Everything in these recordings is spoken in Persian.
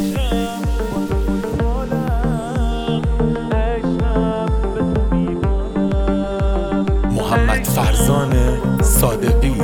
محمد فرزان صادقی.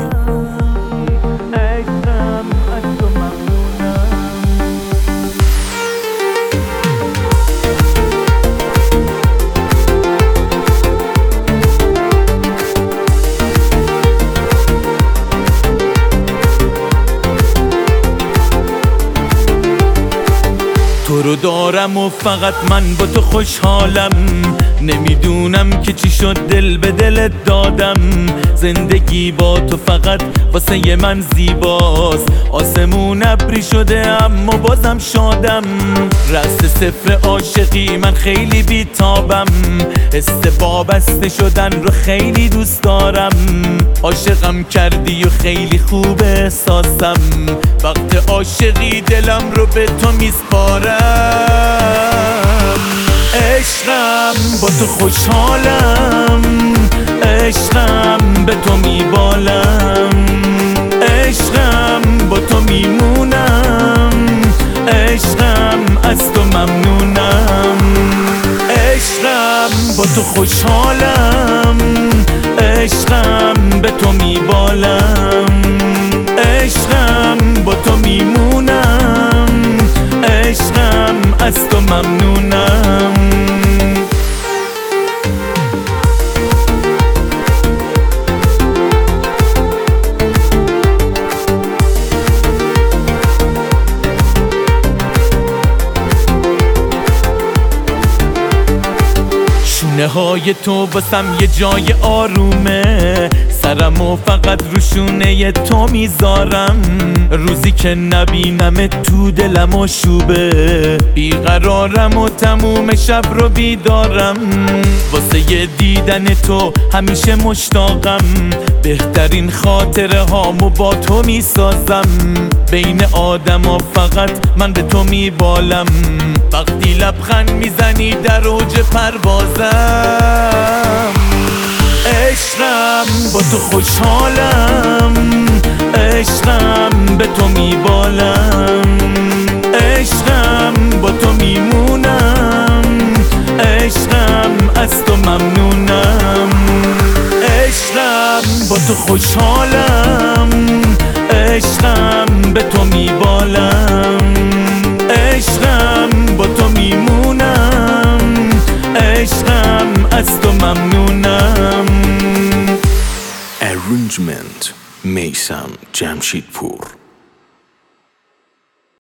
تو رو دارم و فقط من با تو خوشحالم، نمیدونم که چی شد دل به دلت دادم. زندگی با تو فقط واسه من زیباست، آسمون ابری شده اما بازم شادم. رأس صفر عاشقی من خیلی بیتابم، حس وابسته شدن رو خیلی دوست دارم. عاشقم کردی و خیلی خوب احساسم، وقت عاشقی دلم رو به تو میسپارم. عشقم با تو خوشحالم، عشقم به تو میبالم، عشقم با تو میمونم، عشقم از تو ممنونم. عشقم با تو خوشحالم، عشقم به تو میبالم، عشقم با تو میمونم، عشقم از تو ممنونم. شونه های تو واسم یه جای آرومه، سرمو فقط رو شونه تو میذارم. روزی که نبینم تو دلم آشوبه، بیقرارم و تموم شب رو بیدارم. واسه یه دیدن تو همیشه مشتاقم، بهترین خاطره هامو با تو میسازم. بین آدم ها فقط من به تو میبالم، وقتی لبخند میزنی در اوج پروازم. عشقم با تو خوشحالم، عشقم به تو میبالم، عشقم با تو میمونم، عشقم از تو ممنونم. عشقم با تو خوشحالم، عشقم به تو میبالم، عشقم با تو میمونم، عشقم از تو ممنونم. Arrangement میثم جمشیدپور.